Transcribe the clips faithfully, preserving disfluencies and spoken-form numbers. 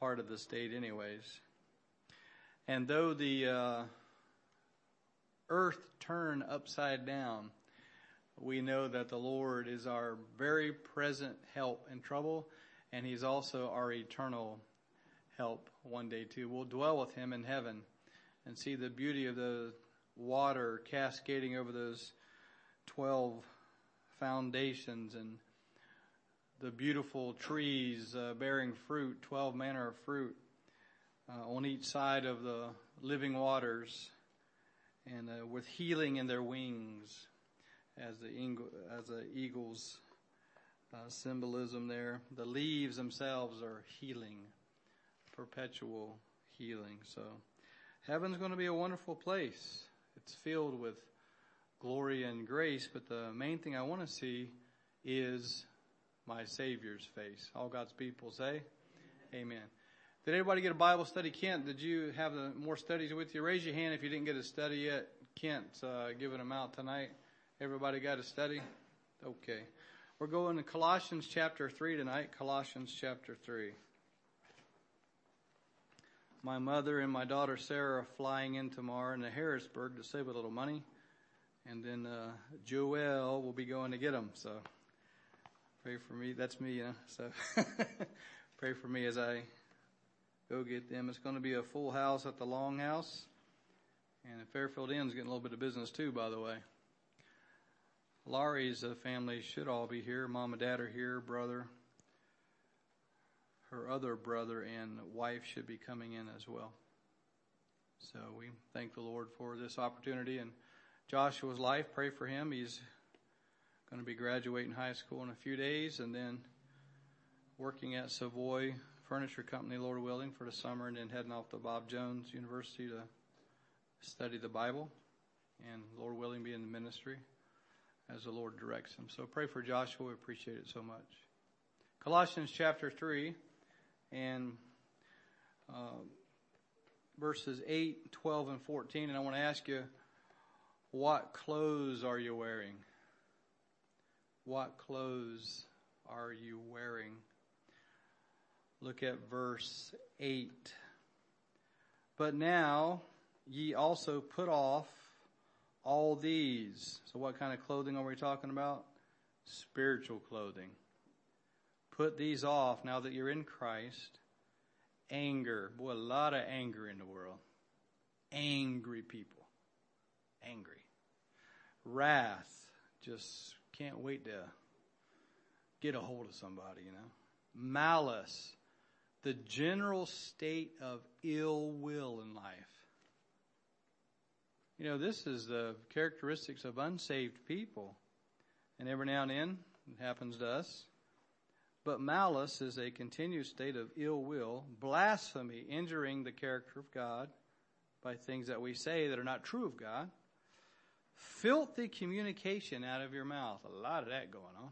part of the state anyways. And though the uh, earth turn upside down, we know that the Lord is our very present help in trouble, and He's also our eternal help one day too. We'll dwell with Him in heaven and see the beauty of the water cascading over those twelve foundations and the beautiful trees uh, bearing fruit, twelve manner of fruit uh, on each side of the living waters, and uh, with healing in their wings, as the eagle, as the eagle's uh, symbolism there. The leaves themselves are healing, perpetual healing. So heaven's going to be a wonderful place. It's filled with glory and grace, but the main thing I want to see is my Savior's face. All God's people say, amen. Did everybody get a Bible study? Kent, did you have the, more studies with you? Raise your hand if you didn't get a study yet. Kent's uh, giving them out tonight. Everybody got a study? Okay. We're going to Colossians chapter three tonight. Colossians chapter three. My mother and my daughter Sarah are flying in tomorrow into Harrisburg to save a little money. And then uh, Joel will be going to get them. So pray for me. That's me, you know. So pray for me as I go get them. It's going to be a full house at the Longhouse. And Fairfield Inn's getting a little bit of business too, by the way. Laurie's uh, family should all be here. Mom and Dad are here. Brother, her other brother and wife should be coming in as well. So we thank the Lord for this opportunity. And Joshua's life, pray for him. He's going to be graduating high school in a few days and then working at Savoy Furniture Company, Lord willing, for the summer, and then heading off to Bob Jones University to study the Bible and, Lord willing, be in the ministry as the Lord directs him. So pray for Joshua. We appreciate it so much. Colossians chapter three and uh, verses eight, twelve, and fourteen. And I want to ask you, what clothes are you wearing? What clothes are you wearing? Look at verse eight. But now ye also put off all these. So what kind of clothing are we talking about? Spiritual clothing. Put these off now that you're in Christ. Anger. Boy, a lot of anger in the world. Angry people. Angry. Wrath. Just can't wait to get a hold of somebody, you know. Malice. The general state of ill will in life. You know, this is the characteristics of unsaved people. And every now and then, it happens to us. But malice is a continued state of ill will, blasphemy, injuring the character of God by things that we say that are not true of God. Filthy communication out of your mouth. A lot of that going on.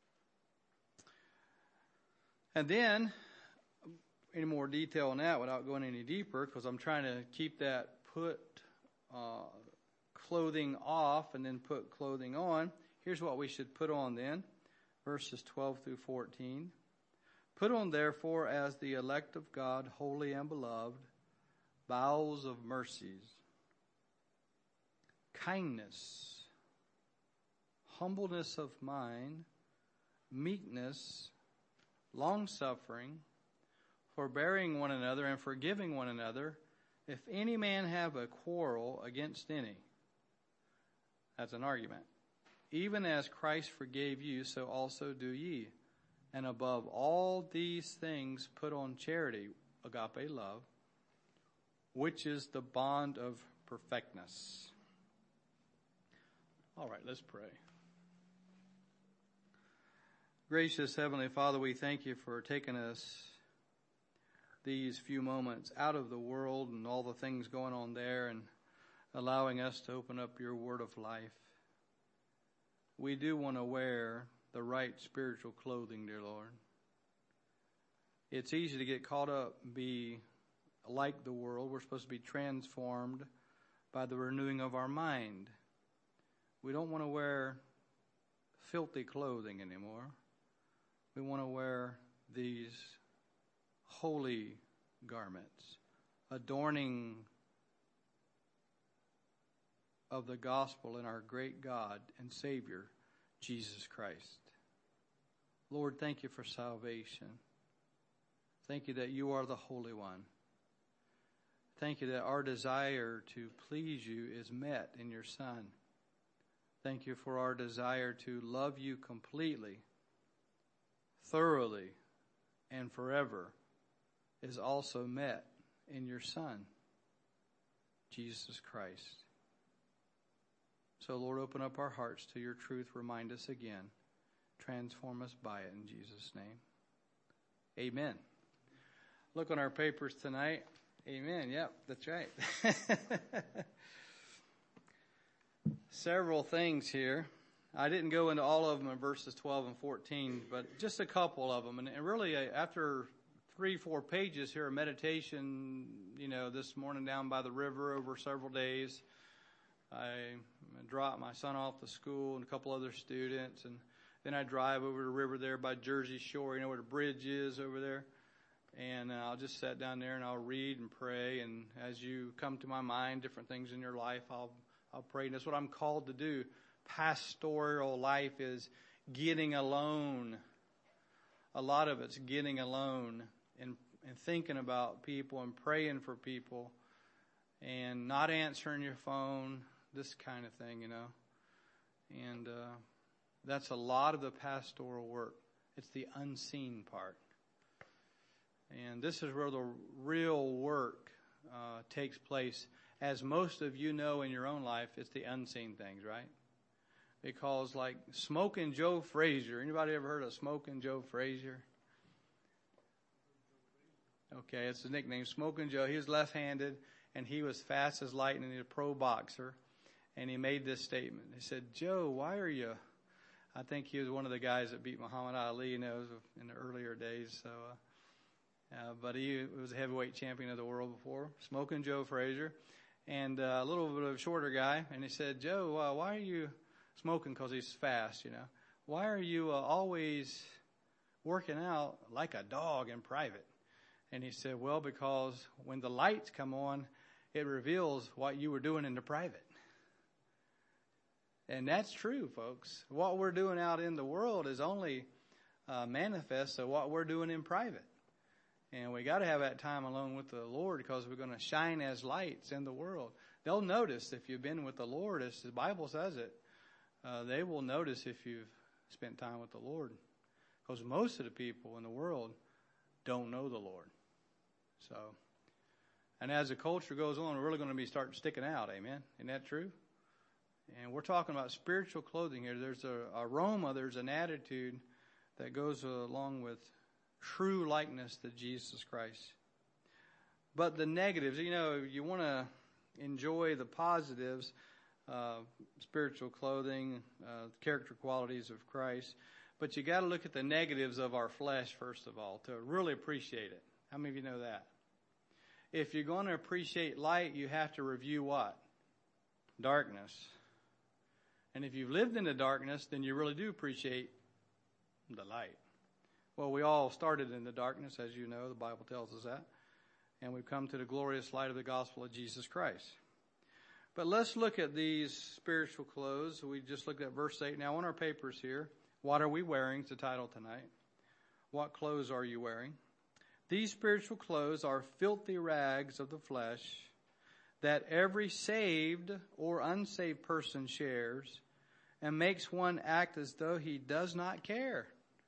And then, any more detail on that without going any deeper, because I'm trying to keep that put uh, clothing off and then put clothing on. Here's what we should put on then. Verses twelve through fourteen. Put on therefore as the elect of God, holy and beloved, bowels of mercies, kindness, humbleness of mind, meekness, long-suffering, forbearing one another and forgiving one another, if any man have a quarrel against any. That's an argument. Even as Christ forgave you, so also do ye. And above all these things put on charity, agape love, which is the bond of perfectness. All right, let's pray. Gracious Heavenly Father, we thank you for taking us these few moments out of the world and all the things going on there and allowing us to open up your word of life. We do want to wear the right spiritual clothing, dear Lord. It's easy to get caught up, be like the world. We're supposed to be transformed by the renewing of our mind. We don't want to wear filthy clothing anymore. We want to wear these holy garments, adorning of the gospel in our great God and Savior, Jesus Christ. Lord, thank you for salvation. Thank you that you are the Holy One. Thank you that our desire to please you is met in your Son. Thank you for our desire to love you completely, thoroughly, and forever is also met in your Son, Jesus Christ. So, Lord, open up our hearts to your truth. Remind us again. Transform us by it in Jesus' name. Amen. Look on our papers tonight. Amen. Yep, that's right. Several things here. I didn't go into all of them in verses twelve and fourteen, but just a couple of them. And really, after three, four pages here of meditation, you know, this morning down by the river over several days, I dropped my son off to school and a couple other students, and then I drive over the river there by Jersey Shore, you know where the bridge is over there. And uh, I'll just sit down there and I'll read and pray. And as you come to my mind, different things in your life, I'll I'll pray. And that's what I'm called to do. Pastoral life is getting alone. A lot of it's getting alone and, and thinking about people and praying for people and not answering your phone, this kind of thing, you know. And uh, that's a lot of the pastoral work. It's the unseen part. And this is where the real work uh, takes place. As most of you know in your own life, it's the unseen things, right? Because like Smoking Joe Frazier. Anybody ever heard of Smoking Joe Frazier? Okay, it's the nickname, Smoking Joe. He was left-handed, and he was fast as lightning. He's a pro boxer. And he made this statement. He said, Joe, why are you... I think he was one of the guys that beat Muhammad Ali, you know, in the earlier days. So... Uh, Uh, but he was a heavyweight champion of the world before, Smoking Joe Frazier, and uh, a little bit of a shorter guy. And he said, Joe, uh, why are you smoking? Because he's fast, you know. Why are you uh, always working out like a dog in private? And he said, well, because when the lights come on, it reveals what you were doing in the private. And that's true, folks. What we're doing out in the world is only uh, manifest of what we're doing in private. And we got to have that time alone with the Lord because we're going to shine as lights in the world. They'll notice if you've been with the Lord, as the Bible says it. Uh, they will notice if you've spent time with the Lord. Because most of the people in the world don't know the Lord. So, and as the culture goes on, we're really going to be starting sticking out. Amen. Isn't that true? And we're talking about spiritual clothing here. There's a aroma, there's an attitude that goes along with true likeness to Jesus Christ. But the negatives, you know, you want to enjoy the positives, uh, spiritual clothing, uh, character qualities of Christ, but you got to look at the negatives of our flesh first of all to really appreciate it. How many of you know that? If you're going to appreciate light, you have to review what? Darkness. And if you've lived in the darkness, then you really do appreciate the light. Well, we all started in the darkness, as you know. The Bible tells us that. And we've come to the glorious light of the gospel of Jesus Christ. But let's look at these spiritual clothes. We just looked at verse eight. Now on our papers here, what are we wearing is the title tonight. What clothes are you wearing? These spiritual clothes are filthy rags of the flesh that every saved or unsaved person shares and makes one act as though he does not care.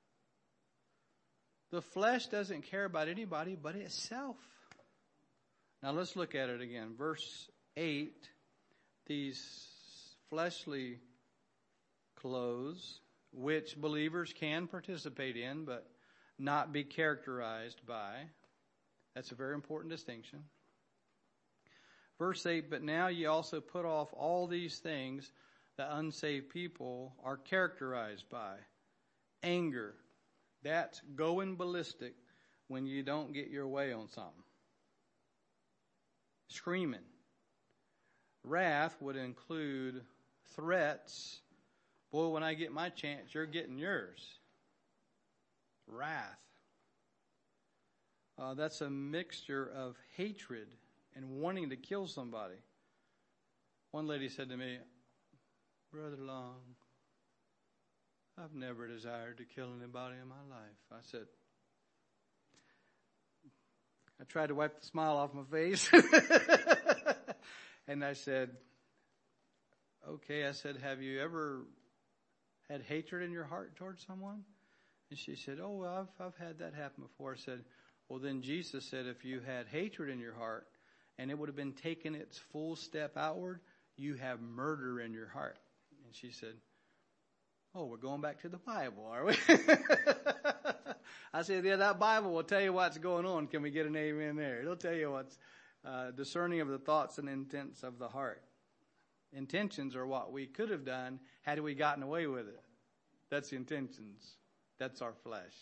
The flesh doesn't care about anybody but itself. Now let's look at it again. Verse eight, these fleshly clothes, which believers can participate in but not be characterized by. That's a very important distinction. Verse eight, but now ye also put off all these things that unsaved people are characterized by. Anger. That's going ballistic when you don't get your way on something. Screaming. Wrath would include threats. Boy, when I get my chance, you're getting yours. Wrath. Uh, that's a mixture of hatred and wanting to kill somebody. One lady said to me, Brother Long, I've never desired to kill anybody in my life. I said, I tried to wipe the smile off my face. And I said, okay, I said, have you ever had hatred in your heart towards someone? And she said, oh, well, I've, I've had that happen before. I said, well, then Jesus said if you had hatred in your heart and it would have been taken its full step outward, you have murder in your heart. And she said, oh, we're going back to the Bible, are we? I said, yeah, that Bible will tell you what's going on. Can we get an amen there? It'll tell you what's uh, discerning of the thoughts and intents of the heart. Intentions are what we could have done had we gotten away with it. That's the intentions. That's our flesh.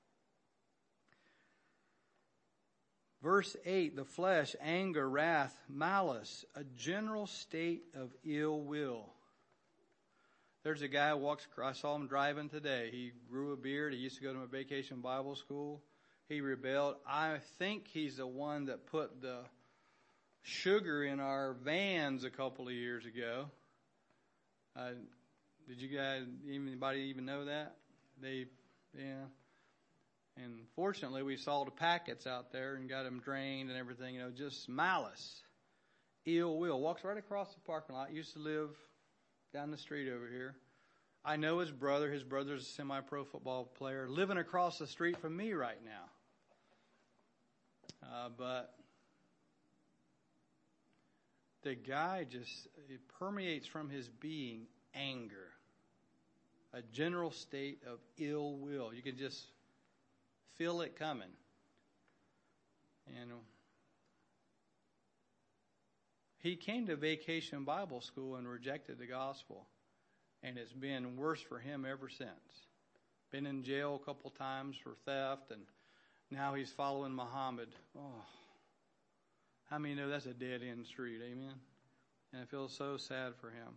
Verse eight, the flesh, anger, wrath, malice, a general state of ill will. There's a guy who walks across, I saw him driving today. He grew a beard. He used to go to my vacation Bible school. He rebelled. I think he's the one that put the sugar in our vans a couple of years ago. Uh, did you guys, anybody even know that? They, yeah. And fortunately, we saw the packets out there and got them drained and everything. You know, just malice, ill will. Walks right across the parking lot. Used to live down the street over here. I know his brother. His brother's a semi-pro football player living across the street from me right now. Uh, but the guy just, it permeates from his being anger. A general state of ill will. You can just feel it coming. And he came to Vacation Bible School and rejected the gospel. And it's been worse for him ever since. Been in jail a couple times for theft, and now he's following Muhammad. Oh, how many know that's a dead-end street, amen? And I feel so sad for him.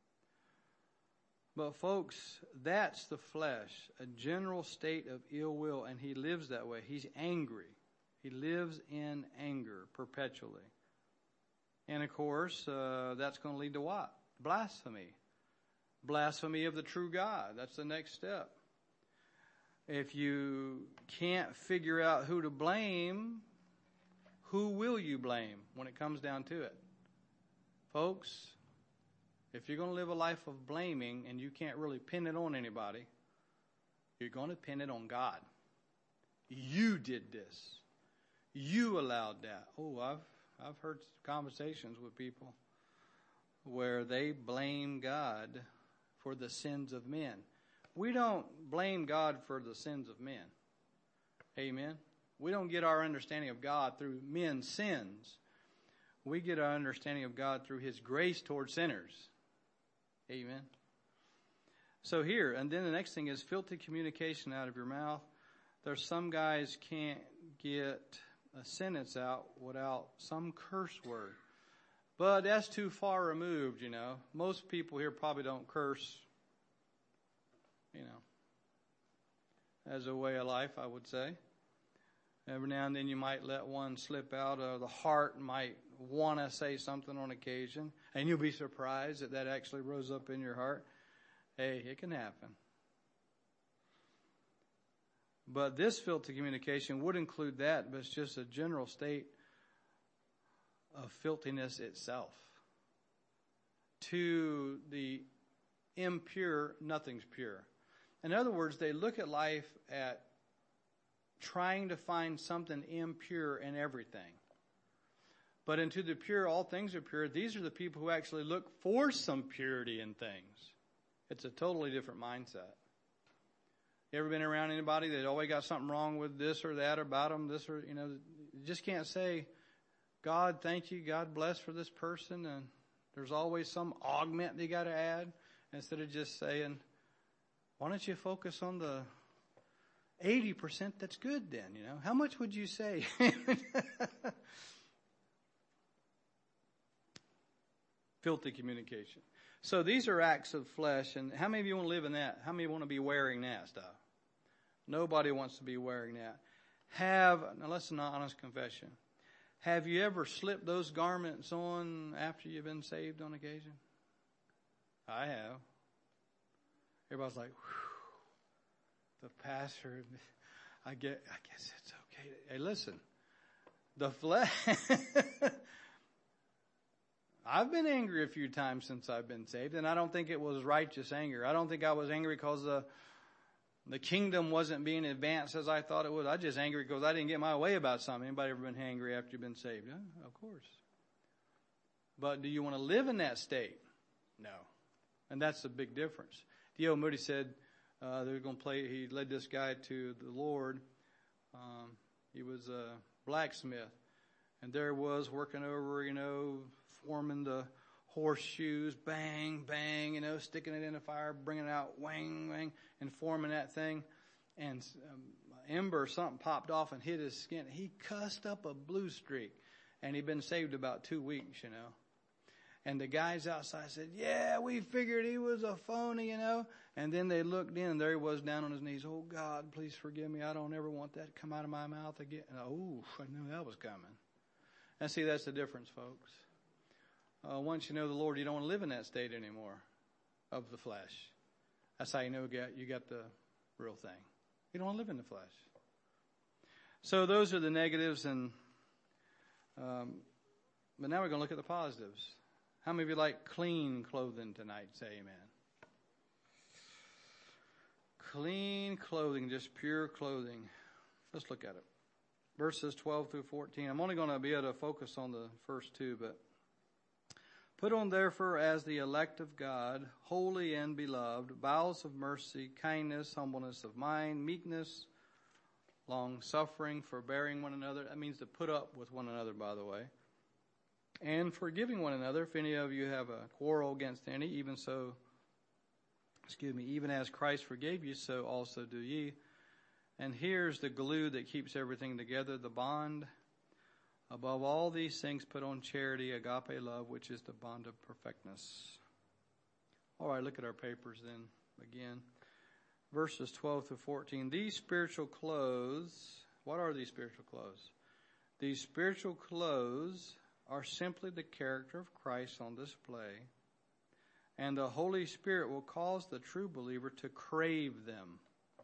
But folks, that's the flesh, a general state of ill will, and he lives that way. He's angry. He lives in anger perpetually. And of course, uh, that's going to lead to what? Blasphemy. Blasphemy of the true God. That's the next step. If you can't figure out who to blame, who will you blame when it comes down to it? Folks, if you're going to live a life of blaming and you can't really pin it on anybody, you're going to pin it on God. You did this. You allowed that. Oh, I've I've heard conversations with people where they blame God for the sins of men. We don't blame God for the sins of men. Amen. We don't get our understanding of God through men's sins. We get our understanding of God through His grace towards sinners. Amen. So here, and then the next thing is filthy communication out of your mouth. There's some guys can't get a sentence out without some curse word. But that's too far removed, you know. Most people here probably don't curse, you know, as a way of life, I would say. Every now and then you might let one slip out. Uh, the heart might want to say something on occasion, and you'll be surprised that that actually rose up in your heart. Hey, it can happen. But this filthy communication would include that, but it's just a general state of filthiness itself. To the impure, nothing's pure. In other words, they look at life at trying to find something impure in everything. But into the pure, all things are pure. These are the people who actually look for some purity in things. It's a totally different mindset. You ever been around anybody that always got something wrong with this or that about them? This or, you know, you just can't say, God, thank you, God bless for this person. And there's always some augment they got to add instead of just saying, why don't you focus on the eighty percent that's good then, you know? How much would you say? Filthy communication. So these are acts of flesh, and how many of you want to live in that? How many want to be wearing that stuff? Nobody wants to be wearing that. Have, now listen, an honest confession. Have you ever slipped those garments on after you've been saved on occasion? I have. Everybody's like, whew, the pastor, I get, I guess it's okay. Hey, listen, the flesh, I've been angry a few times since I've been saved, and I don't think it was righteous anger. I don't think I was angry because the The kingdom wasn't being advanced as I thought it would. I was just angry because I didn't get my way about something. Anybody ever been angry after you've been saved? Yeah, of course. But do you want to live in that state? No. And that's the big difference. D L Moody said uh, they were going to play, he led this guy to the Lord. Um, he was a blacksmith. And there was working over, you know, forming the horseshoes, bang, bang, you know, sticking it in the fire, bringing it out, wang, wang, and forming that thing. And um, ember, something popped off and hit his skin. He cussed up a blue streak, and he'd been saved about two weeks, you know. And the guys outside said, yeah, we figured he was a phony, you know. And then they looked in, and there he was down on his knees. Oh, God, please forgive me. I don't ever want that to come out of my mouth again. And, oh, I knew that was coming. And see, that's the difference, folks. Uh, once you know the Lord, you don't want to live in that state anymore of the flesh. That's how you know you got the real thing. You don't want to live in the flesh. So those are the negatives, and um, but now we're going to look at the positives. How many of you like clean clothing tonight? Say amen. Clean clothing, just pure clothing. Let's look at it. Verses twelve through fourteen. I'm only going to be able to focus on the first two, but put on therefore as the elect of God, holy and beloved, bowels of mercy, kindness, humbleness of mind, meekness, long-suffering, forbearing one another. That means to put up with one another, by the way. And forgiving one another, if any of you have a quarrel against any, even so, excuse me, even as Christ forgave you, so also do ye. And here's the glue that keeps everything together, the bond. Above all these things, put on charity, agape love, which is the bond of perfectness. All right, look at our papers then again. Verses twelve through fourteen. These spiritual clothes, what are these spiritual clothes? These spiritual clothes are simply the character of Christ on display, and the Holy Spirit will cause the true believer to crave them.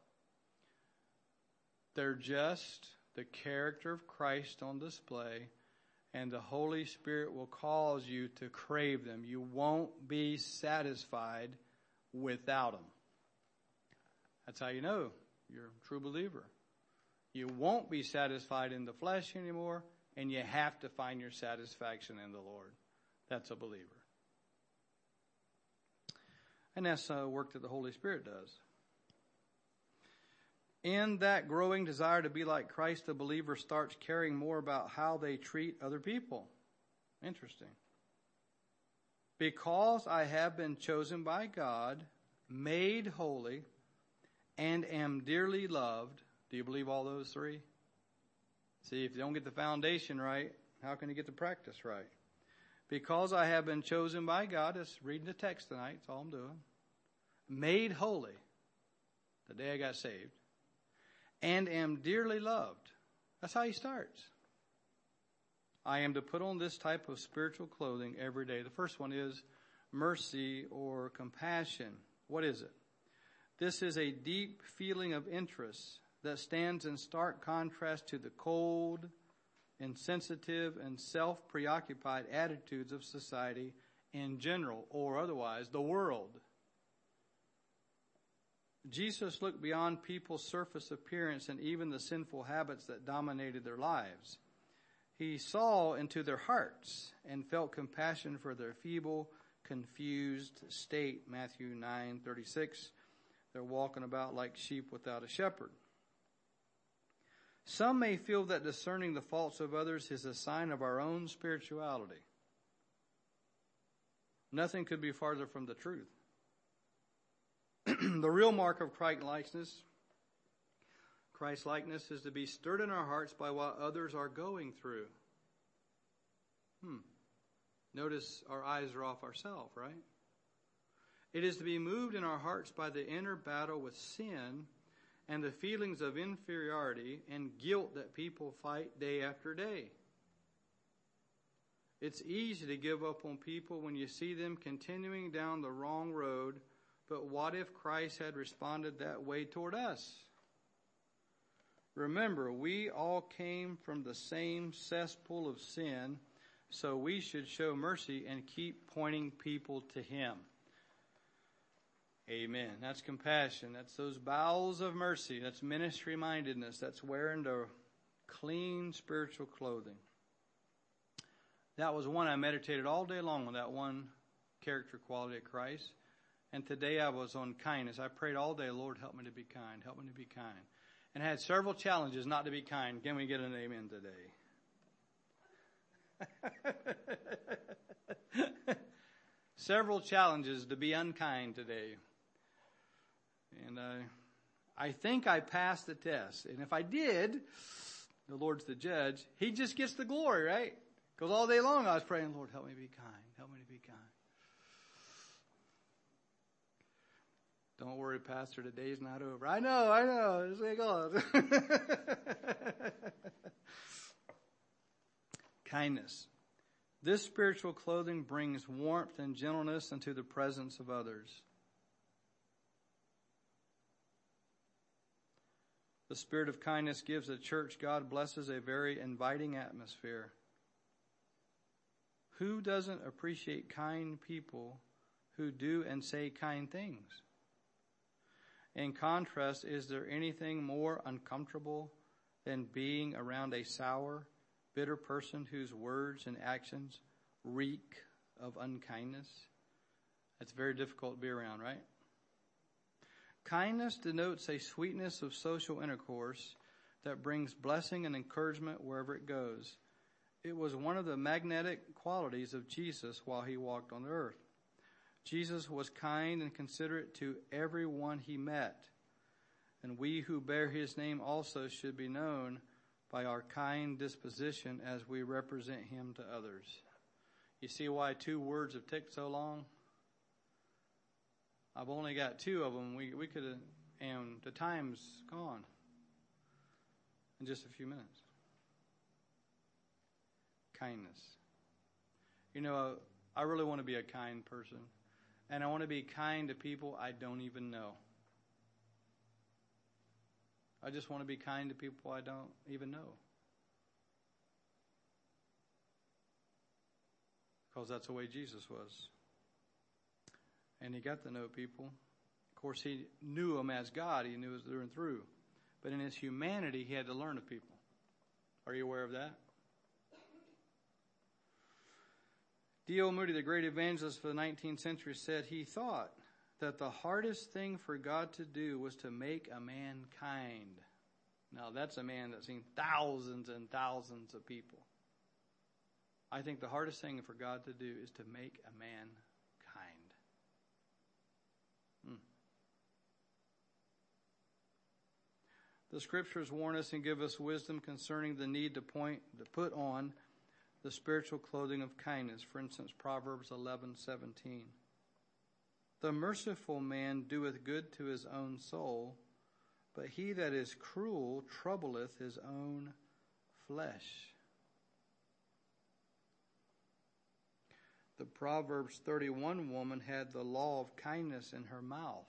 They're just the character of Christ on display, and the Holy Spirit will cause you to crave them. You won't be satisfied without them. That's how you know you're a true believer. You won't be satisfied in the flesh anymore, and you have to find your satisfaction in the Lord. That's a believer. And that's the work that the Holy Spirit does. In that growing desire to be like Christ, the believer starts caring more about how they treat other people. Interesting. Because I have been chosen by God, made holy, and am dearly loved. Do you believe all those three? See, if you don't get the foundation right, how can you get the practice right? Because I have been chosen by God, that's reading the text tonight, that's all I'm doing. Made holy, the day I got saved. And am dearly loved. That's how he starts. I am to put on this type of spiritual clothing every day. The first one is mercy or compassion. What is it? This is a deep feeling of interest that stands in stark contrast to the cold, insensitive, and self-preoccupied attitudes of society in general, or otherwise, the world. Jesus looked beyond people's surface appearance and even the sinful habits that dominated their lives. He saw into their hearts and felt compassion for their feeble, confused state. Matthew nine thirty-six. They're walking about like sheep without a shepherd. Some may feel that discerning the faults of others is a sign of our own spirituality. Nothing could be farther from the truth. The real mark of Christ likeness, Christ likeness is to be stirred in our hearts by what others are going through. Hmm. Notice our eyes are off ourselves, right? It is to be moved in our hearts by the inner battle with sin and the feelings of inferiority and guilt that people fight day after day. It's easy to give up on people when you see them continuing down the wrong road, but what if Christ had responded that way toward us? Remember, we all came from the same cesspool of sin, so we should show mercy and keep pointing people to Him. Amen. That's compassion. That's those bowels of mercy. That's ministry-mindedness. That's wearing the clean spiritual clothing. That was one I meditated all day long on, that one character quality of Christ. And today I was on kindness. I prayed all day, Lord, help me to be kind. Help me to be kind. And I had several challenges not to be kind. Can we get an amen today? Several challenges to be unkind today. And uh, I think I passed the test. And if I did, the Lord's the judge. He just gets the glory, right? Because all day long I was praying, Lord, help me be kind. Help me to be kind. Don't worry, Pastor, the day's not over. I know, I know. This way it goes. Kindness. This spiritual clothing brings warmth and gentleness into the presence of others. The spirit of kindness gives the church God blesses a very inviting atmosphere. Who doesn't appreciate kind people who do and say kind things? In contrast, is there anything more uncomfortable than being around a sour, bitter person whose words and actions reek of unkindness? It's very difficult to be around, right? Kindness denotes a sweetness of social intercourse that brings blessing and encouragement wherever it goes. It was one of the magnetic qualities of Jesus while he walked on the earth. Jesus was kind and considerate to everyone he met. And we who bear his name also should be known by our kind disposition as we represent him to others. You see why two words have taken so long? I've only got two of them. We we could have, and the time's gone in just a few minutes. Kindness. You know, I really want to be a kind person. And I want to be kind to people I don't even know. I just want to be kind to people I don't even know. Because that's the way Jesus was. And he got to know people. Of course, he knew them as God. He knew us through and through. But in his humanity, he had to learn of people. Are you aware of that? D L Moody, the great evangelist for the nineteenth century, said he thought that the hardest thing for God to do was to make a man kind. Now, that's a man that's seen thousands and thousands of people. I think the hardest thing for God to do is to make a man kind. Hmm. The scriptures warn us and give us wisdom concerning the need to point to put on the spiritual clothing of kindness. For instance, Proverbs eleven seventeen. The merciful man doeth good to his own soul, but he that is cruel troubleth his own flesh. The Proverbs thirty-one woman had the law of kindness in her mouth.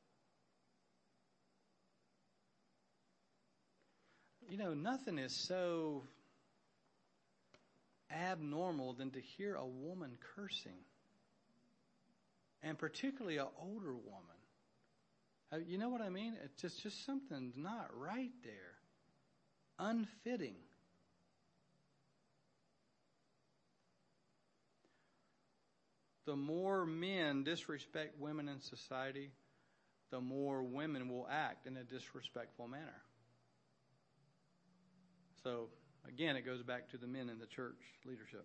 You know, nothing is so abnormal than to hear a woman cursing. And particularly an older woman. You know what I mean? It's just, just something's not right there. Unfitting. The more men disrespect women in society, the more women will act in a disrespectful manner. So, again, it goes back to the men in the church leadership.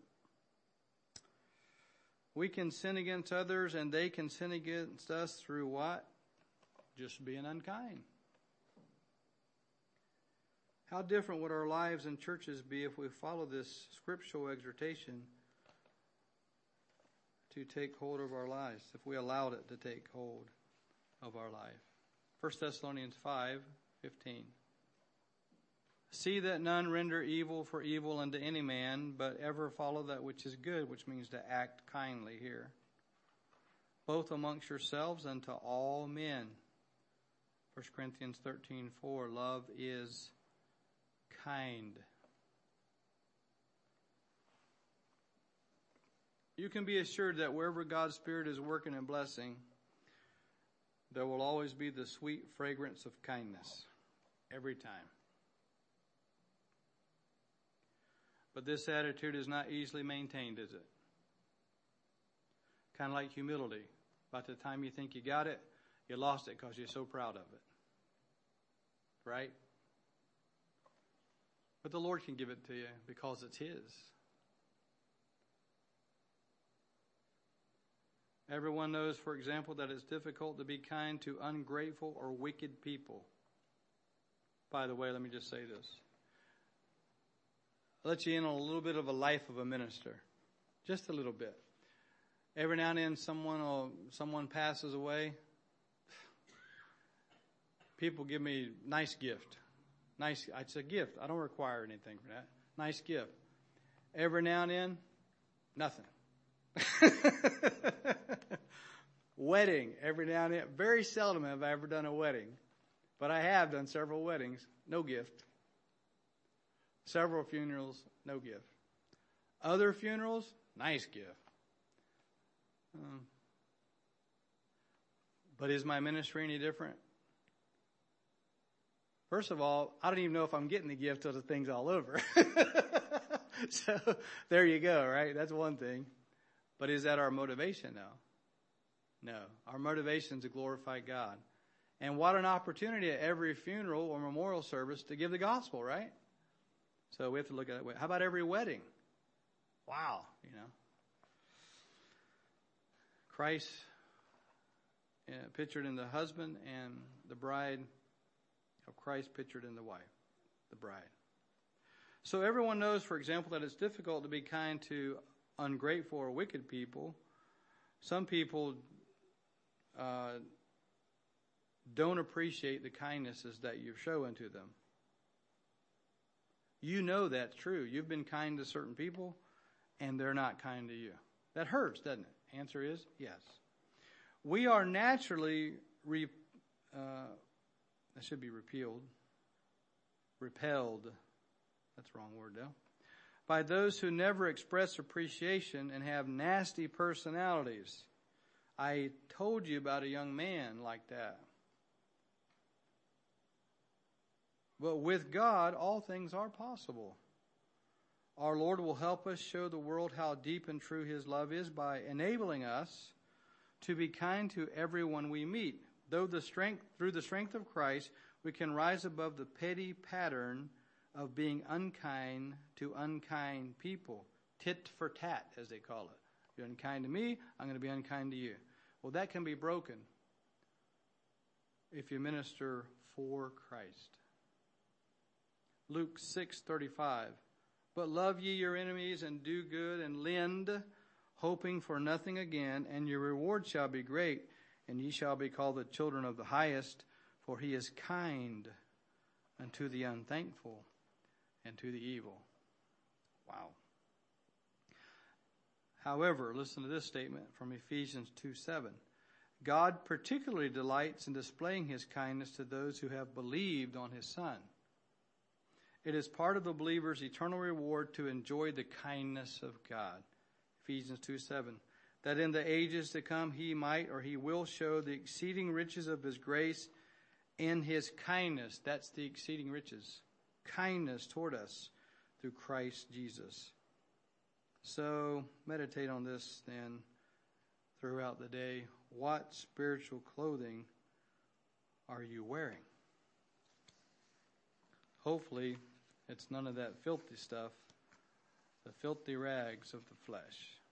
We can sin against others and they can sin against us through what? Just being unkind. How different would our lives and churches be if we follow this scriptural exhortation to take hold of our lives, if we allowed it to take hold of our life? First Thessalonians five fifteen. See that none render evil for evil unto any man, but ever follow that which is good, which means to act kindly here, both amongst yourselves and to all men. First Corinthians thirteen four, love is kind. You can be assured that wherever God's Spirit is working and blessing, there will always be the sweet fragrance of kindness every time. But this attitude is not easily maintained, is it? Kind of like humility. By the time you think you got it, you lost it because you're so proud of it. Right? But the Lord can give it to you because it's His. Everyone knows, for example, that it's difficult to be kind to ungrateful or wicked people. By the way, let me just say this. I'll let you in on a little bit of a life of a minister. Just a little bit. Every now and then someone or someone passes away. People give me a nice gift. Nice, it's a gift. I don't require anything for that. Nice gift. Every now and then, nothing. Wedding, every now and then. Very seldom have I ever done a wedding. But I have done several weddings. No gift. Several funerals, no gift. Other funerals, nice gift. Um, but is my ministry any different? First of all, I don't even know if I'm getting the gift till the thing's all over. So there you go, right? That's one thing. But is that our motivation now? No. Our motivation is to glorify God. And what an opportunity at every funeral or memorial service to give the gospel, right? So we have to look at it. How about every wedding? Wow, you know. Christ uh, pictured in the husband and the bride of Christ pictured in the wife, the bride. So everyone knows, for example, that it's difficult to be kind to ungrateful or wicked people. Some people uh, don't appreciate the kindnesses that you show unto them. You know that's true. You've been kind to certain people, and they're not kind to you. That hurts, doesn't it? Answer is yes. We are naturally, re, uh, that should be repealed, repelled, that's the wrong word though, by those who never express appreciation and have nasty personalities. I told you about a young man like that. But with God, all things are possible. Our Lord will help us show the world how deep and true His love is by enabling us to be kind to everyone we meet. Though the strength, through the strength of Christ, we can rise above the petty pattern of being unkind to unkind people. Tit for tat, as they call it. You're unkind to me, I'm going to be unkind to you. Well, that can be broken if you minister for Christ. Luke six thirty-five. But love ye your enemies and do good and lend, hoping for nothing again, and your reward shall be great, and ye shall be called the children of the highest, for He is kind unto the unthankful and to the evil. Wow. However, listen to this statement from Ephesians two seven. God particularly delights in displaying His kindness to those who have believed on His Son. It is part of the believer's eternal reward to enjoy the kindness of God. Ephesians two seven. That in the ages to come He might or He will show the exceeding riches of His grace in His kindness. That's the exceeding riches. Kindness toward us through Christ Jesus. So meditate on this then throughout the day. What spiritual clothing are you wearing? Hopefully it's none of that filthy stuff, the filthy rags of the flesh.